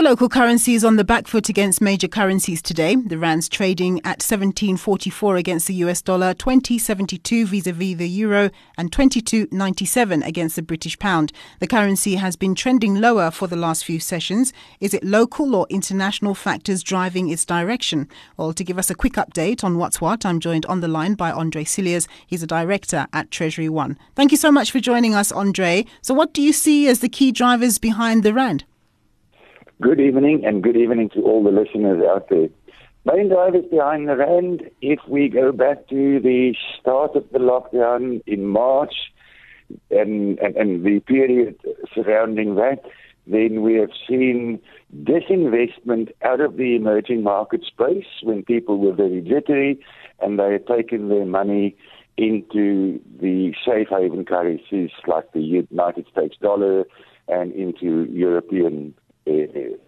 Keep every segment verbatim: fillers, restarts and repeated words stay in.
local currencies on the back foot against major currencies today. The rand's trading at seventeen forty-four against the U S dollar, twenty seventy-two vis-a-vis the euro and twenty-two ninety-seven against the British pound. The currency has been trending lower for the last few sessions. Is it local or international factors driving its direction? Well, to give us a quick update on what's what, I'm joined on the line by Andre Cilliers. He's a director at Treasury One. Thank you so much for joining us, Andre. So what do you see as the key drivers behind the rand? Good evening, and good evening to all the listeners out there. Main drivers behind the rand, if we go back to the start of the lockdown in March and, and, and the period surrounding that, then we have seen disinvestment out of the emerging market space when people were very jittery and they had taken their money into the safe haven currencies like the United States dollar and into European areas.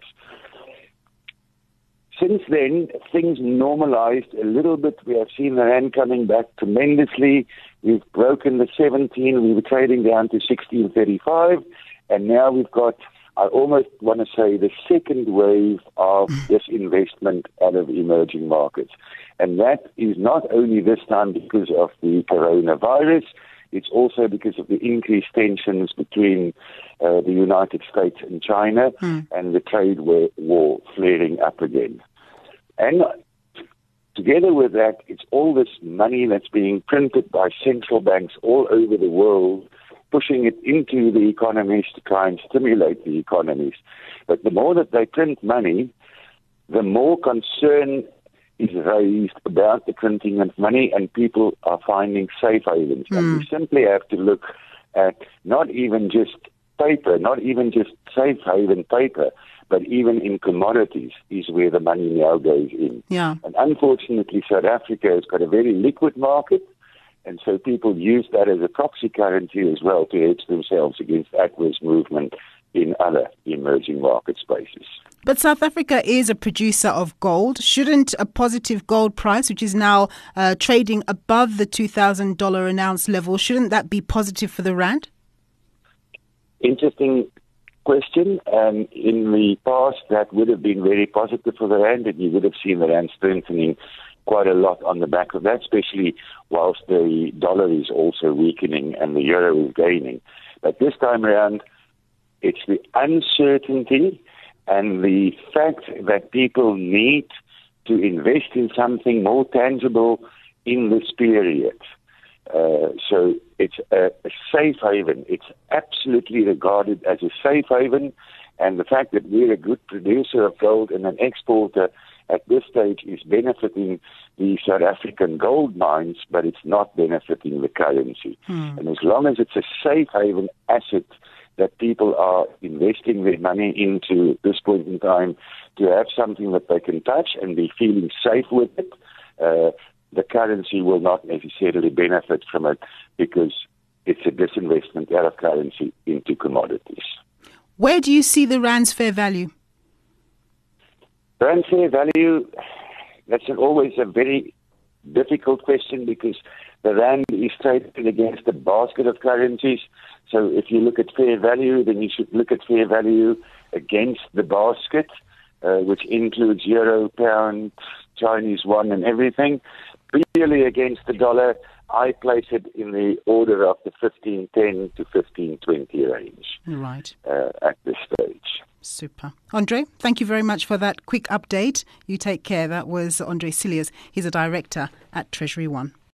Since then, things normalized a little bit. We have seen the rand coming back tremendously. We've broken the seventeen. We were trading down to sixteen thirty-five. And now we've got, I almost want to say, the second wave of disinvestment out of emerging markets. And that is not only this time because of the coronavirus, it's also because of the increased tensions between uh, the United States and China mm. and the trade war, war flaring up again. And together with that, it's all this money that's being printed by central banks all over the world, pushing it into the economies to try and stimulate the economies. But the more that they print money, the more concern is raised about the printing of money, and people are finding safe havens. Mm. And we simply have to look at not even just paper, not even just safe haven paper, but even in commodities is where the money now goes in. Yeah. And unfortunately, South Africa has got a very liquid market, and so people use that as a proxy currency as well to hedge themselves against adverse movement in other emerging market spaces. But South Africa is a producer of gold. Shouldn't a positive gold price, which is now uh, trading above the two thousand dollars an ounce level, shouldn't that be positive for the rand? Interesting question. Um, in the past, that would have been very positive for the rand, and you would have seen the rand strengthening quite a lot on the back of that, especially whilst the dollar is also weakening and the euro is gaining. But this time around, it's the uncertainty and the fact that people need to invest in something more tangible in this period. Uh, so it's a, a safe haven. It's absolutely regarded as a safe haven. And the fact that we're a good producer of gold and an exporter at this stage is benefiting the South African gold mines, but it's not benefiting the currency. Hmm. And as long as it's a safe haven asset that people are investing their money into at this point in time to have something that they can touch and be feeling safe with it, uh, the currency will not necessarily benefit from it because it's a disinvestment out of currency into commodities. Where do you see the rand's fair value? Rand fair value, that's an, always a very difficult question because the rand is traded against a basket of currencies. So if you look at fair value, then you should look at fair value against the basket, uh, which includes euro, pound, Chinese yuan, and everything. Purely against the dollar, I place it in the order of the fifteen ten to fifteen twenty range. Right. Uh, at this stage. Super. Andre, thank you very much for that quick update. You take care. That was Andre Cilliers. He's a director at Treasury One.